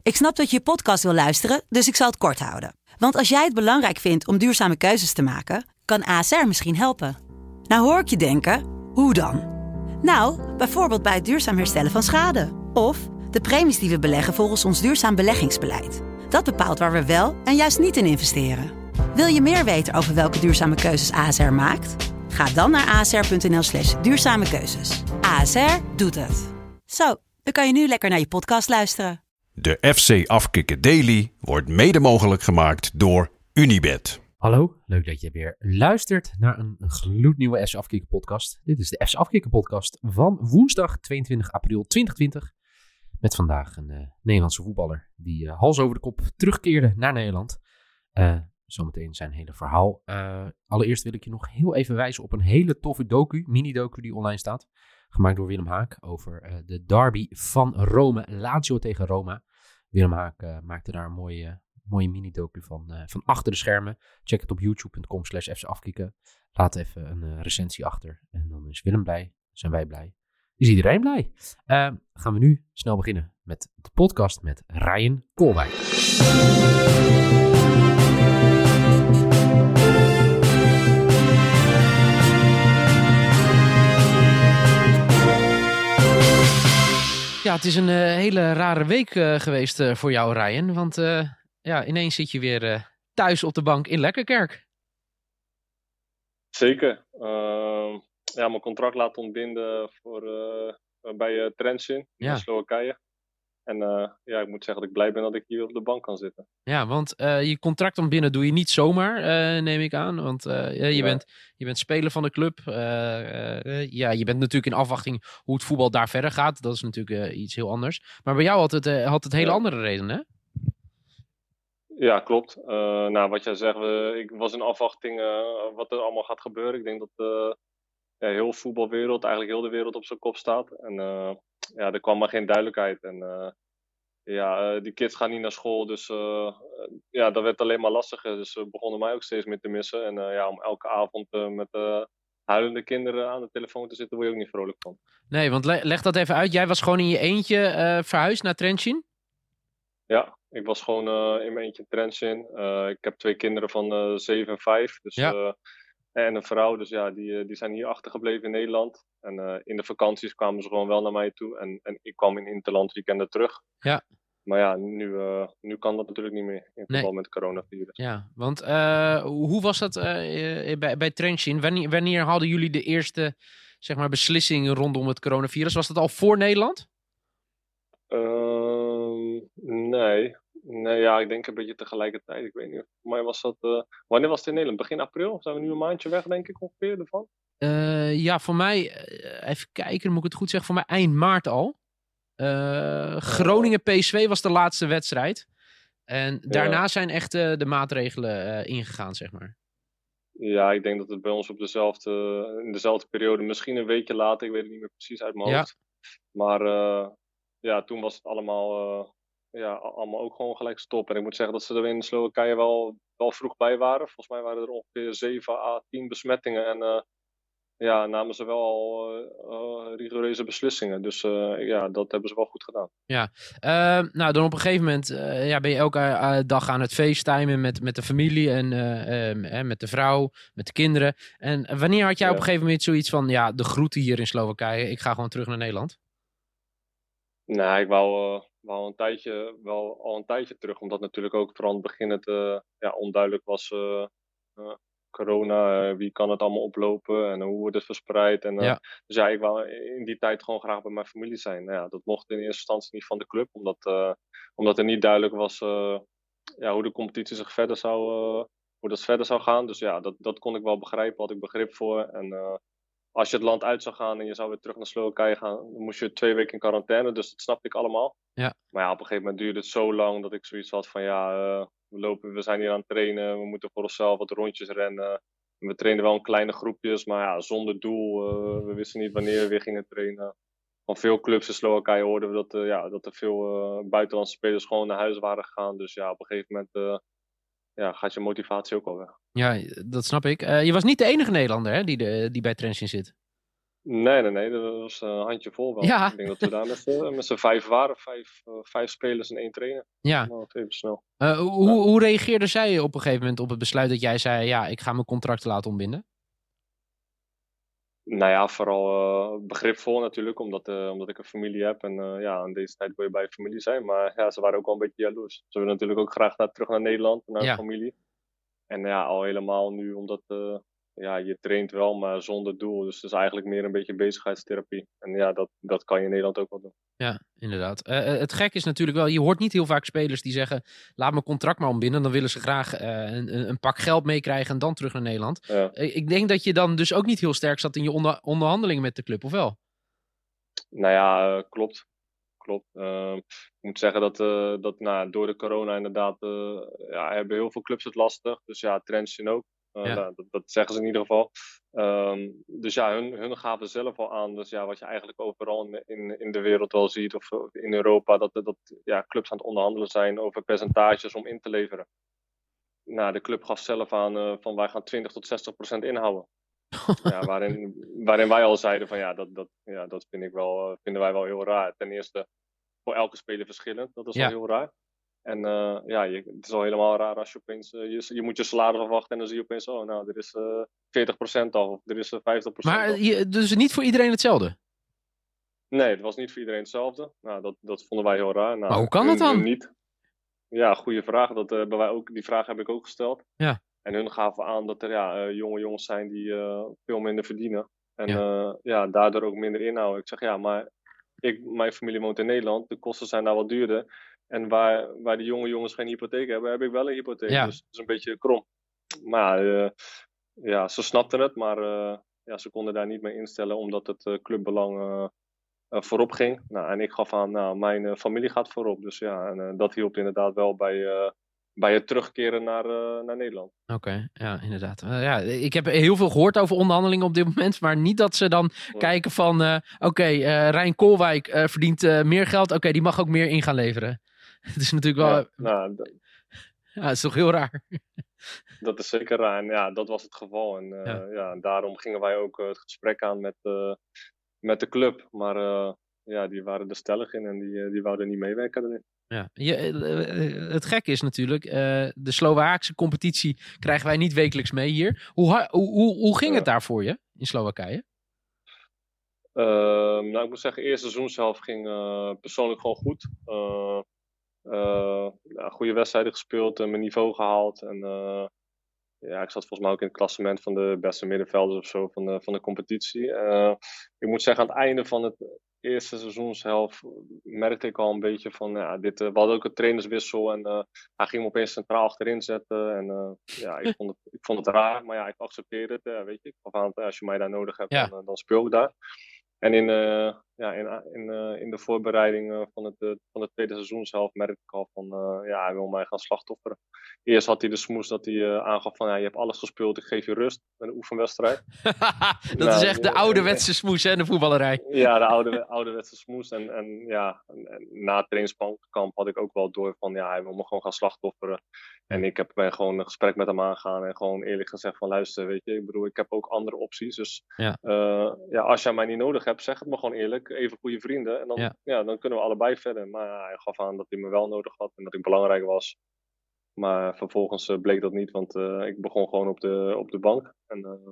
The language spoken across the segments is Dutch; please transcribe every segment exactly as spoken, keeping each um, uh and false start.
Ik snap dat je je podcast wil luisteren, dus ik zal het kort houden. Want als jij het belangrijk vindt om duurzame keuzes te maken, kan A S R misschien helpen. Nou hoor ik je denken, hoe dan? Nou, bijvoorbeeld bij het duurzaam herstellen van schade. Of de premies die we beleggen volgens ons duurzaam beleggingsbeleid. Dat bepaalt waar we wel en juist niet in investeren. Wil je meer weten over welke duurzame keuzes A S R maakt? Ga dan naar asr.nl slash duurzame keuzes. A S R doet het. Zo, dan kan je nu lekker naar je podcast luisteren. De F C Afkikken Daily wordt mede mogelijk gemaakt door Unibet. Hallo, leuk dat je weer luistert naar een gloednieuwe F C Afkikken podcast. Dit is de F C Afkikken podcast van woensdag tweeëntwintig april tweeduizend twintig. Met vandaag een uh, Nederlandse voetballer die uh, hals over de kop terugkeerde naar Nederland. Uh, zometeen zijn hele verhaal. Uh, allereerst wil ik je nog heel even wijzen op een hele toffe docu, mini-docu die online staat. Gemaakt door Willem Haak over uh, de derby van Rome, Lazio tegen Roma. Willem Haak uh, maakte daar een mooie, mooie mini-docu van, uh, van achter de schermen. Check het op youtube.com slash fcafkikken. Laat even een uh, recensie achter. En dan is Willem blij, zijn wij blij. Is iedereen blij? Uh, gaan we nu snel beginnen met de podcast met Ryan Koolwijk. Ja, het is een uh, hele rare week uh, geweest uh, voor jou, Ryan. Want uh, ja, ineens zit je weer uh, thuis op de bank in Lekkerkerk. Zeker. Uh, ja, mijn contract laat ontbinden voor, uh, bij uh, Trenčín ja. in Slowakije. En uh, ja, ik moet zeggen dat ik blij ben dat ik hier op de bank kan zitten. Ja, want uh, je contract ontbinden doe je niet zomaar, uh, neem ik aan. Want uh, je, ja. bent, je bent speler van de club. Uh, uh, ja, je bent natuurlijk in afwachting hoe het voetbal daar verder gaat. Dat is natuurlijk uh, iets heel anders. Maar bij jou had het, uh, had het hele ja. andere reden, hè? Ja, klopt. Uh, nou, wat jij zegt, uh, ik was in afwachting uh, wat er allemaal gaat gebeuren. Ik denk dat uh, ja, heel de voetbalwereld, eigenlijk heel de wereld op zijn kop staat. En uh, ja, er kwam maar geen duidelijkheid. En uh, ja, uh, die kids gaan niet naar school, dus uh, ja, dat werd alleen maar lastiger. Dus ze begonnen mij ook steeds meer te missen. En uh, ja, om elke avond uh, met uh, huilende kinderen aan de telefoon te zitten, word je ook niet vrolijk van. Nee, want le- leg dat even uit. Jij was gewoon in je eentje uh, verhuisd naar Trenčín? Ja, ik was gewoon uh, in mijn eentje in Trenčín. Uh, ik heb twee kinderen van uh, zeven en vijf. Dus, ja. uh, en een vrouw, dus ja, die, die zijn hier achtergebleven in Nederland. En uh, in de vakanties kwamen ze gewoon wel naar mij toe. En, en ik kwam in interland weekenden terug. Ja. Maar ja, nu, uh, nu kan dat natuurlijk niet meer in verband nee. met het coronavirus. Ja, want uh, hoe was dat uh, bij, bij Trenčín? Wanneer, wanneer hadden jullie de eerste zeg maar, beslissing rondom het coronavirus? Was dat al voor Nederland? Uh, nee. Nee, ja, ik denk een beetje tegelijkertijd. Ik weet niet. Voor mij was dat... Uh, wanneer was het in Nederland? Begin april? Zijn we nu een maandje weg, denk ik, ongeveer ervan? Uh, ja, voor mij... Uh, even kijken, dan moet ik het goed zeggen. Voor mij eind maart al. Uh, Groningen-P S V was de laatste wedstrijd. En daarna ja. zijn echt uh, de maatregelen uh, ingegaan, zeg maar. Ja, ik denk dat het bij ons op dezelfde, in dezelfde periode, misschien een weekje later, ik weet het niet meer precies uit mijn hoofd. Ja. Maar uh, ja, toen was het allemaal, uh, ja, allemaal ook gewoon gelijk stop. En ik moet zeggen dat ze er in Slowakije wel, wel vroeg bij waren. Volgens mij waren er ongeveer zeven à tien besmettingen. En uh, ja, namen ze wel al uh, uh, rigoureuze beslissingen. Dus uh, ja, dat hebben ze wel goed gedaan. Ja, uh, nou dan op een gegeven moment uh, ja, ben je elke uh, dag aan het facetimen met, met de familie en uh, uh, met de vrouw, met de kinderen. En wanneer had jij ja. op een gegeven moment zoiets van, ja, de groeten hier in Slowakije, ik ga gewoon terug naar Nederland? Nou, ik wou, uh, wou een tijdje, wel al een tijdje terug, omdat natuurlijk ook vooral aan het begin het uh, ja, onduidelijk was... Uh, uh, corona, uh, wie kan het allemaal oplopen en uh, hoe wordt het verspreid. En, uh, ja. Dus ja, ik wou in die tijd gewoon graag bij mijn familie zijn. Nou ja, dat mocht in eerste instantie niet van de club, omdat, uh, omdat er niet duidelijk was uh, ja, hoe de competitie zich verder zou, uh, hoe dat verder zou gaan. Dus ja, dat, dat kon ik wel begrijpen, had ik begrip voor. En uh, als je het land uit zou gaan en je zou weer terug naar Slowakije gaan, dan moest je twee weken in quarantaine, dus dat snapte ik allemaal. Ja. Maar ja, op een gegeven moment duurde het zo lang dat ik zoiets had van ja... Uh, We, lopen, we zijn hier aan het trainen, we moeten voor onszelf wat rondjes rennen. We trainen wel in kleine groepjes, maar ja, zonder doel. Uh, we wisten niet wanneer we weer gingen trainen. Van veel clubs in Slowakije hoorden we dat, uh, ja, dat er veel uh, buitenlandse spelers gewoon naar huis waren gegaan. Dus ja, op een gegeven moment uh, ja, gaat je motivatie ook al weg. Ja, dat snap ik. Uh, je was niet de enige Nederlander hè, die, de, die bij Trenčín zit. Nee, nee, nee, dat was een handje vol wel. Ja. Ik denk dat we daar met, uh, met z'n vijf waren. Vijf, uh, vijf spelers en één trainer. Ja. Nou, even snel. Uh, hoe, ja. hoe reageerde zij op een gegeven moment op het besluit dat jij zei... ja, ik ga mijn contract laten ontbinden? Nou ja, vooral uh, begripvol natuurlijk, omdat, uh, omdat ik een familie heb. En uh, ja, aan deze tijd wil je bij je familie zijn. Maar ja, ze waren ook wel een beetje jaloers. Ze willen natuurlijk ook graag naar, terug naar Nederland, naar ja. hun familie. En ja, al helemaal nu, omdat uh, ja, je traint wel, maar zonder doel. Dus het is eigenlijk meer een beetje bezigheidstherapie. En ja, dat, dat kan je in Nederland ook wel doen. Ja, inderdaad. Uh, het gek is natuurlijk wel, je hoort niet heel vaak spelers die zeggen... laat mijn contract maar ontbinden. Dan willen ze graag uh, een, een pak geld meekrijgen en dan terug naar Nederland. Ja. Uh, ik denk dat je dan dus ook niet heel sterk zat in je onder, onderhandelingen met de club, of wel? Nou ja, uh, klopt. Klopt. Uh, ik moet zeggen dat, uh, dat nou, door de corona inderdaad... Uh, ja, hebben heel veel clubs het lastig. Dus ja, Trentin ook. Uh, ja. nou, dat, dat zeggen ze in ieder geval. Um, dus ja, hun, hun gaven zelf al aan. Dus ja, wat je eigenlijk overal in, in, in de wereld wel ziet, of in Europa, dat, dat ja, clubs aan het onderhandelen zijn over percentages om in te leveren. Nou, de club gaf zelf aan uh, van wij gaan twintig tot zestig procent inhouden. ja, waarin, waarin wij al zeiden van ja, dat, dat, ja, dat vind ik wel, uh, vinden wij wel heel raar. Ten eerste, voor elke speler verschillend. Dat is ja. wel heel raar. En uh, ja, je, het is al helemaal raar als je opeens... Uh, je, je moet je salaris afwachten en dan zie je opeens... Oh, nou, er is uh, veertig procent af of er is uh, vijftig procent maar af. Je, dus niet voor iedereen hetzelfde? Nee, het was niet voor iedereen hetzelfde. Nou, dat, dat vonden wij heel raar. Nou, maar hoe kan dat dan? Niet. Ja, goede vraag. Dat, uh, bij wij ook, die vraag heb ik ook gesteld. Ja. En hun gaven aan dat er ja, uh, jonge jongens zijn die uh, veel minder verdienen. En ja. Uh, ja, daardoor ook minder inhouden. Ik zeg ja, maar ik, mijn familie woont in Nederland. De kosten zijn daar wat duurder. En waar, waar die jonge jongens geen hypotheek hebben, heb ik wel een hypotheek. Ja. Dus het is een beetje krom. Maar uh, ja, ze snapten het, maar uh, ja, ze konden daar niet mee instellen, omdat het uh, clubbelang uh, uh, voorop ging. Nou, en ik gaf aan, nou, mijn uh, familie gaat voorop. Dus ja, en, uh, dat hielp inderdaad wel bij, uh, bij het terugkeren naar, uh, naar Nederland. Oké, okay, ja, inderdaad. Uh, ja, ik heb heel veel gehoord over onderhandelingen op dit moment, maar niet dat ze dan ja. kijken van, uh, oké, okay, uh, Rijn Koolwijk uh, verdient uh, meer geld, oké, okay, die mag ook meer in gaan leveren. Het is natuurlijk wel... Ja, nou, d- ja, het is toch heel raar. Dat is zeker raar. En ja, dat was het geval. En uh, ja. ja, daarom gingen wij ook uh, het gesprek aan met, uh, met de club. Maar uh, ja, die waren er stellig in en die, uh, die wouden niet meewerken erin. Ja. Je, uh, het gekke is natuurlijk, uh, de Slowaakse competitie krijgen wij niet wekelijks mee hier. Hoe, hoe, hoe, hoe ging ja. het daar voor je in Slowakije? Uh, nou, ik moet zeggen, de eerste seizoenshelft ging uh, persoonlijk gewoon goed. Uh, Uh, ja, goede wedstrijden gespeeld en mijn niveau gehaald. En uh, ja, ik zat volgens mij ook in het klassement van de beste middenvelders of zo van de, van de competitie. Uh, ik moet zeggen, aan het einde van het eerste seizoenshelft merkte ik al een beetje van, ja, dit, uh, we hadden ook een trainerswissel en uh, hij ging me opeens centraal achterin zetten. En uh, ja, ik vond, het, ik vond het raar, maar ja, ik accepteerde het. Uh, weet je, ik gaf aan, als je mij daar nodig hebt, ja. dan, dan speel ik daar. En in, uh, ja, in, in, uh, in de voorbereiding uh, van, het, uh, van de tweede seizoenshelft merkte ik al van, uh, ja, hij wil mij gaan slachtofferen. Eerst had hij de smoes dat hij uh, aangaf van, ja, je hebt alles gespeeld, ik geef je rust. Een oefenwedstrijd. dat nou, is echt de ouderwetse smoes, hè, in de voetballerij. Ja, de oude, ouderwetse smoes. En, en ja, en, en na het trainingskamp had ik ook wel door van, ja, hij wil me gewoon gaan slachtofferen. En ik heb ben gewoon een gesprek met hem aangegaan en gewoon eerlijk gezegd van, luister, weet je, ik bedoel, ik heb ook andere opties. Dus ja, uh, ja als jij mij niet nodig hebt, zeg het me gewoon eerlijk. Even goede vrienden. En dan, ja. Ja, dan kunnen we allebei verder. Maar ja, hij gaf aan dat hij me wel nodig had en dat ik belangrijk was. Maar vervolgens uh, bleek dat niet, want uh, ik begon gewoon op de, op de bank. En uh,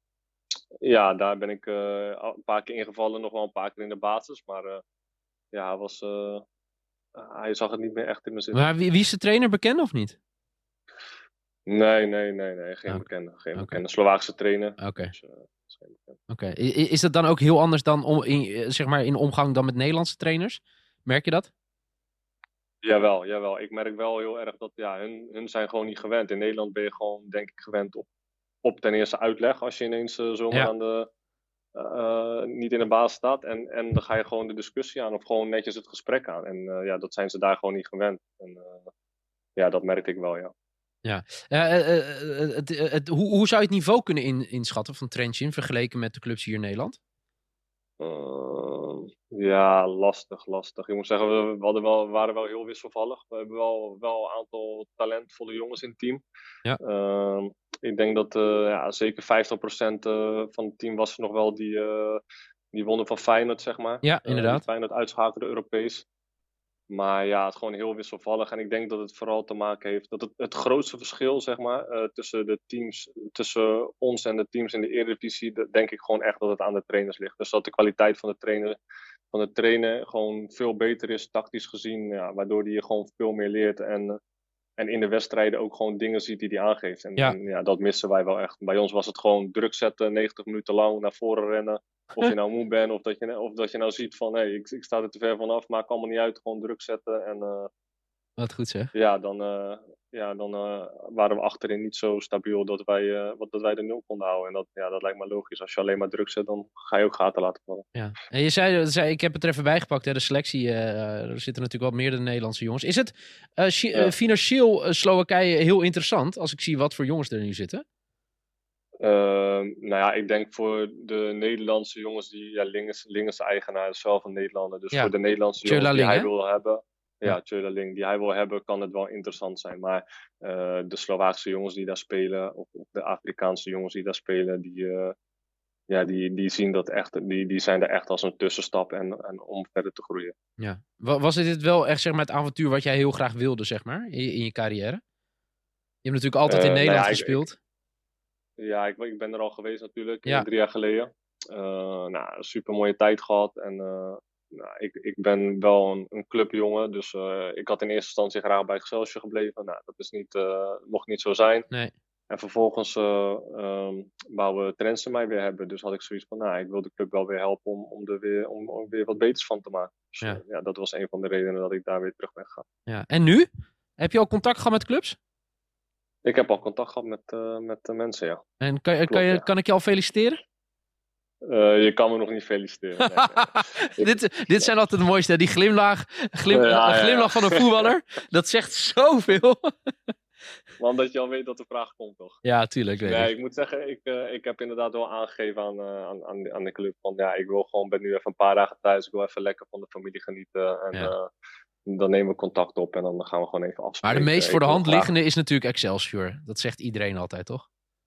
ja, daar ben ik uh, een paar keer ingevallen, nog wel een paar keer in de basis. Maar uh, ja, hij, was, uh, hij zag het niet meer echt in mijn zin. Maar wie, wie is de trainer, bekend of niet? Nee, nee, nee, nee, geen okay. bekende. Geen okay. bekende. Slovaakse trainer. Oké. Okay. Dus, uh, Oké. Okay. Is dat dan ook heel anders dan om, in, zeg maar in omgang dan met Nederlandse trainers? Merk je dat? Jawel, jawel. Ik merk wel heel erg dat ja, hun, hun zijn gewoon niet gewend. In Nederland ben je gewoon, denk ik, gewend op, op ten eerste uitleg. Als je ineens uh, zomaar ja. aan de, uh, niet in de basis staat. En, en dan ga je gewoon de discussie aan of gewoon netjes het gesprek aan. En uh, ja, dat zijn ze daar gewoon niet gewend. En uh, ja, dat merkte ik wel, ja. Ja, uh, uh, uh, het, uh, het, hoe, hoe zou je het niveau kunnen in, inschatten van Trentin vergeleken met de clubs hier in Nederland? Uh, ja, lastig, lastig. Ik moet zeggen, we, we, hadden wel, we waren wel heel wisselvallig. We hebben wel, wel een aantal talentvolle jongens in het team. Ja. Uh, ik denk dat uh, ja, zeker vijftig procent uh, van het team was er nog wel die, uh, die wonnen van Feyenoord, zeg maar. Ja, inderdaad. Uh, Feyenoord uitschakelde Europees. Maar ja, het is gewoon heel wisselvallig. En ik denk dat het vooral te maken heeft dat het, het grootste verschil, zeg maar, uh, tussen de teams, tussen ons en de teams in de Eredivisie, denk ik gewoon echt dat het aan de trainers ligt. Dus dat de kwaliteit van de trainer, van de trainer gewoon veel beter is, tactisch gezien, ja, waardoor hij je gewoon veel meer leert en, uh, en in de wedstrijden ook gewoon dingen ziet die hij aangeeft. En ja. en ja, dat missen wij wel echt. Bij ons was het gewoon druk zetten, negentig minuten lang naar voren rennen. Of je nou moe bent, of dat je, of dat je nou ziet van, hé, hey, ik, ik sta er te ver vanaf, maakt allemaal niet uit, gewoon druk zetten. En, uh, Wat goed zeg. Ja, dan, uh, ja, dan uh, waren we achterin niet zo stabiel dat wij, uh, dat wij de nul konden houden. En dat, ja, dat lijkt me logisch. Als je alleen maar druk zet, dan ga je ook gaten laten vallen. Ja. En je zei, zei, ik heb het er even bijgepakt, hè, de selectie. Uh, er zitten natuurlijk wat meer de Nederlandse jongens. Is het uh, chi- ja. uh, financieel uh, Slowakije heel interessant, als ik zie wat voor jongens er nu zitten? Uh, nou ja, ik denk voor de Nederlandse jongens die, ja, Linges, Linges eigenaar is zelf een Nederlander. Dus ja. voor de Nederlandse jongens Tjöla die Ling, hij hè? wil hebben, ja, ja. Tjöla Ling, die hij wil hebben, kan het wel interessant zijn. Maar uh, de Slovaakse jongens die daar spelen, of, of de Afrikaanse jongens die daar spelen, die, uh, ja, die, die zien dat echt, die, die zijn er echt als een tussenstap en, en om verder te groeien. Ja. Was dit wel echt, zeg maar, het avontuur wat jij heel graag wilde, zeg maar, in, in je carrière? Je hebt natuurlijk altijd uh, in Nederland nou ja, gespeeld. Ik, ik, Ja, ik, ik ben er al geweest natuurlijk, ja. drie jaar geleden. Uh, nou, een super mooie tijd gehad. En uh, nou, ik, ik ben wel een, een clubjongen, dus uh, ik had in eerste instantie graag bij Excelsior gebleven. Nou, dat is niet, uh, mocht niet zo zijn. Nee. En vervolgens uh, um, wouden Trentse mij weer hebben. Dus had ik zoiets van, nou, ik wil de club wel weer helpen om, om, er weer, om, om weer wat beters van te maken. Dus ja. Uh, ja, dat was een van de redenen dat ik daar weer terug ben gegaan. Ja. En nu? Heb je al contact gehad met clubs? Ik heb al contact gehad met, uh, met de mensen, ja. En kan, Klopt, kan, je, ja. kan ik je al feliciteren? Uh, je kan me nog niet feliciteren. Nee, nee. dit, dit zijn altijd de mooiste. Die glimlach, glim, ja, glimlach ja, ja. van een voetballer. Dat zegt zoveel. Maar omdat je al weet dat de vraag komt, toch? Ja, tuurlijk. Weet nee, ik. ik moet zeggen, ik, uh, ik heb inderdaad wel aangegeven aan, uh, aan, aan, de, aan de club. Van ja, ik wil gewoon, ben nu even een paar dagen thuis. Ik wil even lekker van de familie genieten. En ja. uh, dan nemen we contact op en dan gaan we gewoon even afspreken. Maar de meest voor de ik hand graag... liggende is natuurlijk Excelsior. Dat zegt iedereen altijd, toch?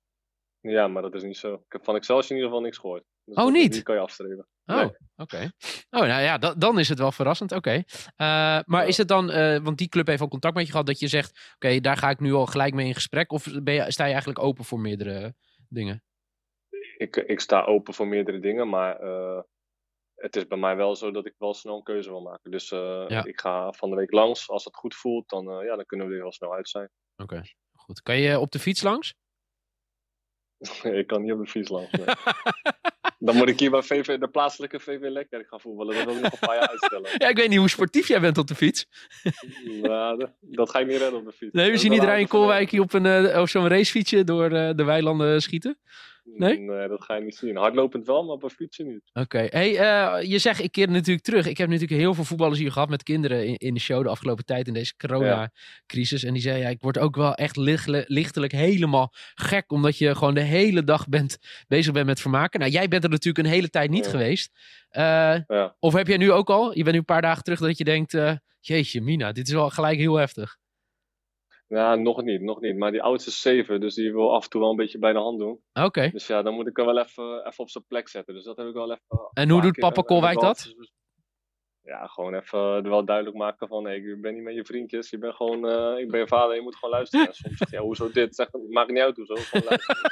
Ja, maar dat is niet zo. Ik heb van Excelsior in ieder geval niks gehoord. Dus oh, niet? Die kan je afstreven. Oh, nee. Oké. Okay. Oh, nou ja, da- dan is het wel verrassend. Oké. Okay. Uh, maar ja. is het dan, uh, want die club heeft al contact met je gehad, dat je zegt, oké, okay, daar ga ik nu al gelijk mee in gesprek? Of ben je, sta je eigenlijk open voor meerdere dingen? Ik, ik sta open voor meerdere dingen, maar uh, het is bij mij wel zo dat ik wel snel een keuze wil maken. Dus uh, ja. ik ga van de week langs. Als het goed voelt, dan, uh, ja, dan kunnen we er heel snel uit zijn. Oké, okay. Goed. Kan je op de fiets langs? Ik kan niet op de fiets langs. Nee. Dan moet ik hier bij V V, de plaatselijke V V Lekkerk gaan voetballen. Dat wil ik nog een paar jaar uitstellen. Ja, ik weet niet hoe sportief jij bent op de fiets. Nou, dat, dat ga ik niet redden op de fiets. Nee, we zien niet Ryan Koolwijk hier op, een, uh, op zo'n racefietsje door uh, de weilanden schieten? Nee? Nee, dat ga je niet zien. Hardlopend wel, maar op een fietsje niet. Oké. Okay. Hey, uh, je zegt, ik keer natuurlijk terug. Ik heb natuurlijk heel veel voetballers hier gehad met kinderen in, in de show de afgelopen tijd in deze coronacrisis. Ja. En die zei, ja, ik word ook wel echt lichtelijk, lichtelijk helemaal gek, omdat je gewoon de hele dag bent, bezig bent met vermaken. Nou, jij bent er natuurlijk een hele tijd niet ja. geweest. Uh, ja. Of heb jij nu ook al? Je bent nu een paar dagen terug dat je denkt, uh, jeetje Mina, dit is wel gelijk heel heftig. Ja, nog niet, nog niet. Maar die oudste is zeven, dus die wil af en toe wel een beetje bij de hand doen. Oké. Okay. Dus ja, dan moet ik hem wel even, even op zijn plek zetten. Dus dat heb ik wel even... En hoe doet papa Koolwijk dat? Ja, gewoon even er wel duidelijk maken van, hey, ik ben niet met je vriendjes, je bent gewoon, uh, ik ben je vader, je moet gewoon luisteren. En soms zegt hij, ja, hoezo dit? Zeg, maakt niet uit, hoezo, gewoon luisteren.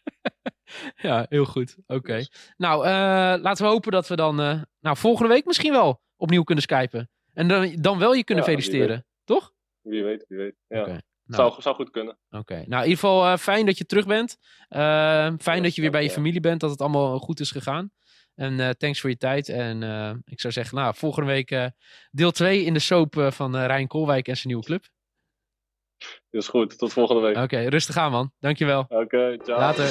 Ja, heel goed. Oké. Okay. Dus. Nou, uh, laten we hopen dat we dan, uh, nou, volgende week misschien wel opnieuw kunnen skypen. En dan, dan wel je kunnen ja, feliciteren, toch? Wie weet, wie weet, ja. Okay. Nou, zou, zou goed kunnen. Oké. Okay. Nou, in ieder geval uh, fijn dat je terug bent. Uh, fijn ja, dat je weer bij je familie bent. Dat het allemaal goed is gegaan. En uh, thanks voor je tijd. En uh, ik zou zeggen, nou, volgende week uh, deel twee in de soap uh, van uh, Ryan Koolwijk en zijn nieuwe club. Dat is goed. Tot volgende week. Oké, okay, rustig aan man. Dankjewel. Oké, okay, ciao. Later.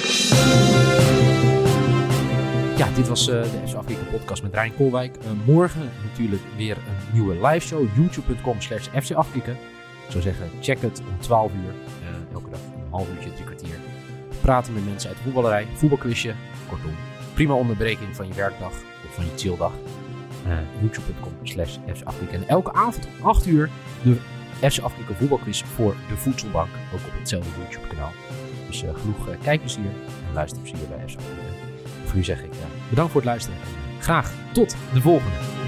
Ja, dit was uh, de F C Afkikken podcast met Ryan Koolwijk. Uh, morgen natuurlijk weer een nieuwe live show. youtube.com slash F C Afkikken. Ik zou zeggen, check het om twaalf uur. Uh, elke dag een half uurtje, drie kwartier. Praten met mensen uit de voetballerij, voetbalquizje. Kortom, prima onderbreking van je werkdag. Of van je chilldag. Uh, youtube punt com slash F C Afkikken. En elke avond om acht uur de F C Afkikken voetbalquiz voor de Voedselbank. Ook op hetzelfde YouTube kanaal. Dus uh, genoeg uh, kijkplezier en luisterplezier bij F C Afkikken. Voor nu zeg ik uh, bedankt voor het luisteren. En uh, graag tot de volgende.